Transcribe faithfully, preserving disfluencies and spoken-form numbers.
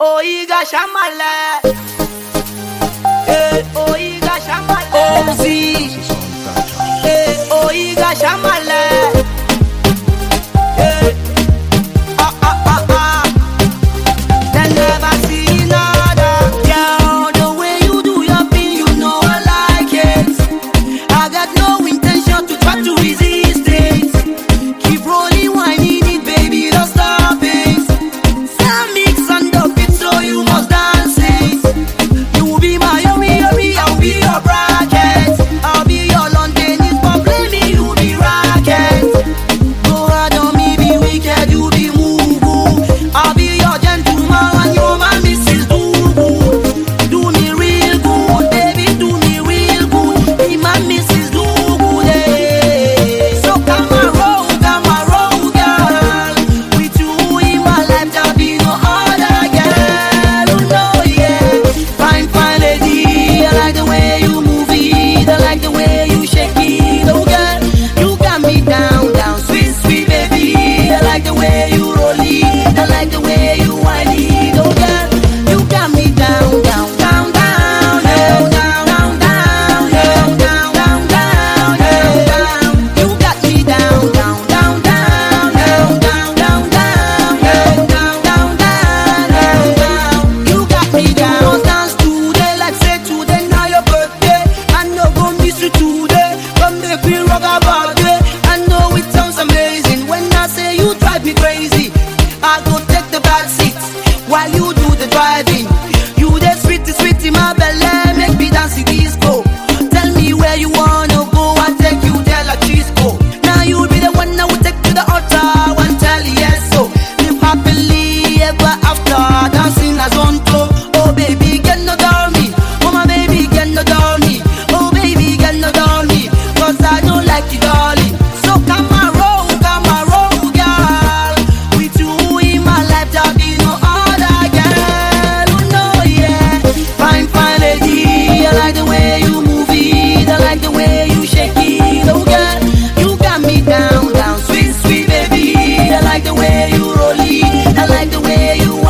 Oiga chamala, eh, oiga chamala, oh sí, eh, oiga chamala, eh, ah ah ah ah, they never see nada. Girl, the way you do your thing, you know I like it. I got no intention to try to resist it. Keep rolling, whining it, baby, don't stop it. Mix and the beat, so you must dance it. You will be my yummy, yummy, I'll be your bracket. I'll be your London, but play me, you be rocket. Go hard on me, be wicked, you be moo-boo. I'll be your gentleman, and you're my Missus Do-Boo. Do me real good, baby, do me real good. Be my Missus Do-Boo, yeah. So come and roll, come and roll, girl. With you in my life, there'll be no other girl. Oh no, yeah. Fine, fine lady, I like the way you move it. I like the way you shake it. Oh girl, you got me down, down, sweet, sweet baby. I like the way you roll it. I like the way you whine it. Oh girl, you got me down, down, down, down, down, down, down, down, down, down, down, down, down. You got me down, down, down, down, down, down, down, down, down, down, down, down. You got me down. Dance today, like say today now your birthday. I know gon' miss you today. Come make me rock about it. I know it sounds amazing when I say you drive me crazy. I go take the back seat while you do the driving. You the sweetie, sweetie, my belly, make me dance the disco. Tell me where you wanna go, I take you there like Chisco. Now you be the one I will take to the altar. One tell you yes, so live happily ever after, dancing as one flow. Oh baby, get no down me. Oh my baby, get no down me. Oh baby, get no down me. Cause I don't like you, darling. So come and roll, come and roll, girl. With you in my life, there'll be no other girl. Oh no, yeah. Fine, fine lady, I like the way you move it. I like the way you shake it. Oh girl, you got me down, down, sweet, sweet baby. I like the way you roll it. I like the way you